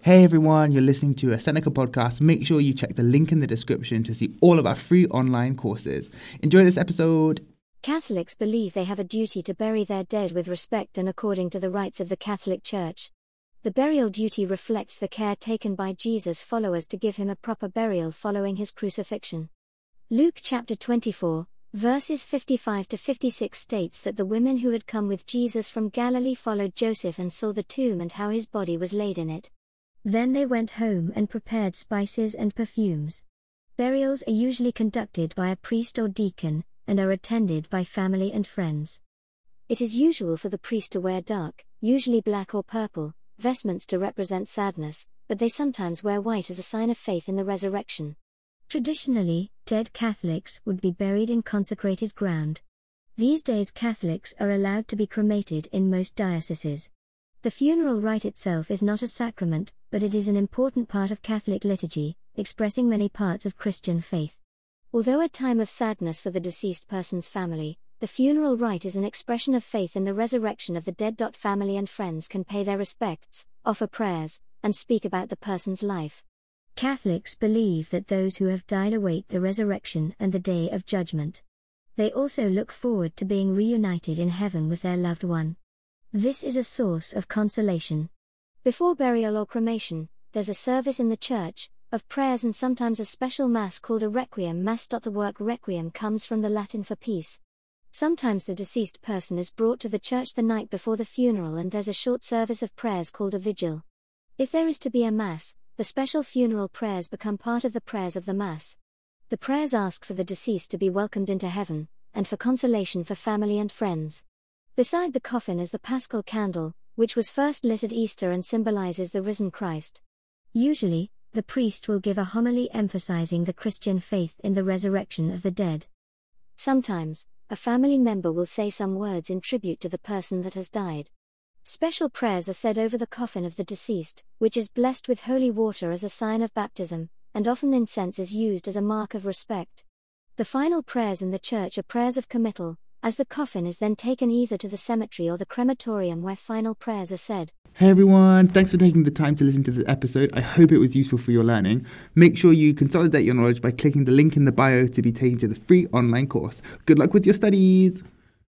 Hey everyone, you're listening to a Seneca podcast. Make sure you check the link in the description to see all of our free online courses. Enjoy this episode. Catholics believe they have a duty to bury their dead with respect and according to the rites of the Catholic Church. The burial duty reflects the care taken by Jesus' followers to give him a proper burial following his crucifixion. Luke chapter 24, verses 55 to 56 states that the women who had come with Jesus from Galilee followed Joseph and saw the tomb and how his body was laid in it. Then they went home and prepared spices and perfumes. Burials are usually conducted by a priest or deacon, and are attended by family and friends. It is usual for the priest to wear dark, usually black or purple, vestments to represent sadness, but they sometimes wear white as a sign of faith in the resurrection. Traditionally, dead Catholics would be buried in consecrated ground. These days Catholics are allowed to be cremated in most dioceses. The funeral rite itself is not a sacrament, but it is an important part of Catholic liturgy, expressing many parts of Christian faith. Although a time of sadness for the deceased person's family, the funeral rite is an expression of faith in the resurrection of the dead. Family and friends can pay their respects, offer prayers, and speak about the person's life. Catholics believe that those who have died await the resurrection and the day of judgment. They also look forward to being reunited in heaven with their loved one. This is a source of consolation. Before burial or cremation, there's a service in the church, of prayers and sometimes a special mass called a requiem mass. The word requiem comes from the Latin for peace. Sometimes the deceased person is brought to the church the night before the funeral and there's a short service of prayers called a vigil. If there is to be a mass, the special funeral prayers become part of the prayers of the mass. The prayers ask for the deceased to be welcomed into heaven, and for consolation for family and friends. Beside the coffin is the Paschal candle, which was first lit at Easter and symbolizes the risen Christ. Usually, the priest will give a homily emphasizing the Christian faith in the resurrection of the dead. Sometimes, a family member will say some words in tribute to the person that has died. Special prayers are said over the coffin of the deceased, which is blessed with holy water as a sign of baptism, and often incense is used as a mark of respect. The final prayers in the church are prayers of committal, as the coffin is then taken either to the cemetery or the crematorium where final prayers are said. Hey everyone, thanks for taking the time to listen to this episode. I hope it was useful for your learning. Make sure you consolidate your knowledge by clicking the link in the bio to be taken to the free online course. Good luck with your studies!